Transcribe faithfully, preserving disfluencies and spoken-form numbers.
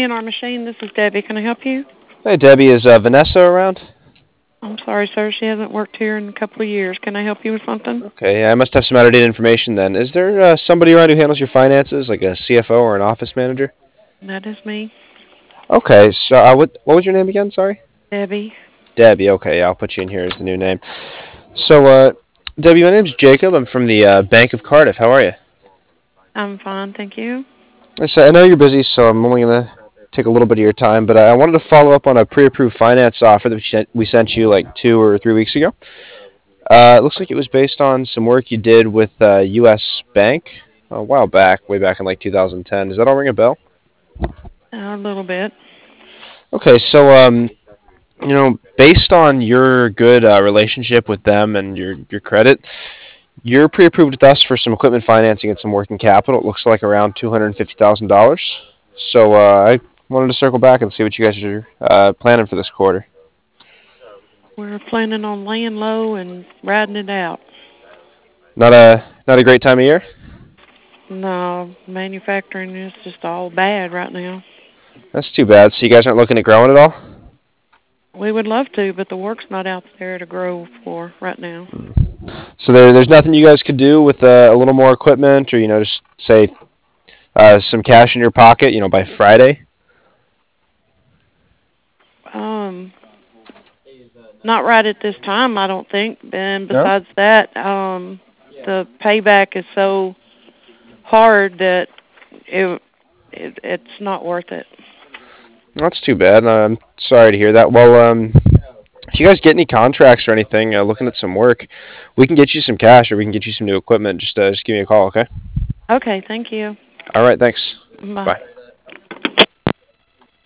A and R Machine. This is Debbie. Can I help you? Hey, Debbie, is uh, Vanessa around? I'm sorry, sir. She hasn't worked here in a couple of years. Can I help you with something? Okay, yeah, I must have some out-of-date information then. Is there uh, somebody around who handles your finances, like a C F O or an office manager? That is me, Okay, so uh, what what was your name again? Sorry, Debbie. Debbie. Okay, yeah, I'll put you in here as the new name. So, uh, Debbie, my name's Jacob. I'm from the uh, Bank of Cardiff. How are you? I'm fine, thank you. I said I know you're busy, so I'm only gonna take a little bit of your time, but I wanted to follow up on a pre-approved finance offer that we sent we sent you like two or three weeks ago. Uh, it looks like it was based on some work you did with uh, U S. Bank a while back, way back in like two thousand ten. Does that all ring a bell? A little bit. Okay, so um, you know, based on your good uh, relationship with them and your your credit, you're pre-approved with us for some equipment financing and some working capital. It looks like around two hundred and fifty thousand dollars. So uh, I wanted to circle back and see what you guys are uh, planning for this quarter. We're planning on laying low and riding it out. Not a not a great time of year. No, manufacturing is just all bad right now. That's too bad. So you guys aren't looking at growing at all? We would love to, but the work's not out there to grow for right now. So there, there's nothing you guys could do with uh, a little more equipment, or you know, just say uh, some cash in your pocket, you know, by Friday. Um, Not right at this time, I don't think. And No. besides that, um, the payback is so hard that it, it it's not worth it. That's too bad. I'm sorry to hear that. Well, um, if you guys get any contracts or anything, uh, looking at some work, we can get you some cash, or we can get you some new equipment. Just, uh, just give me a call, okay? Okay, thank you. All right, thanks. Bye. Bye.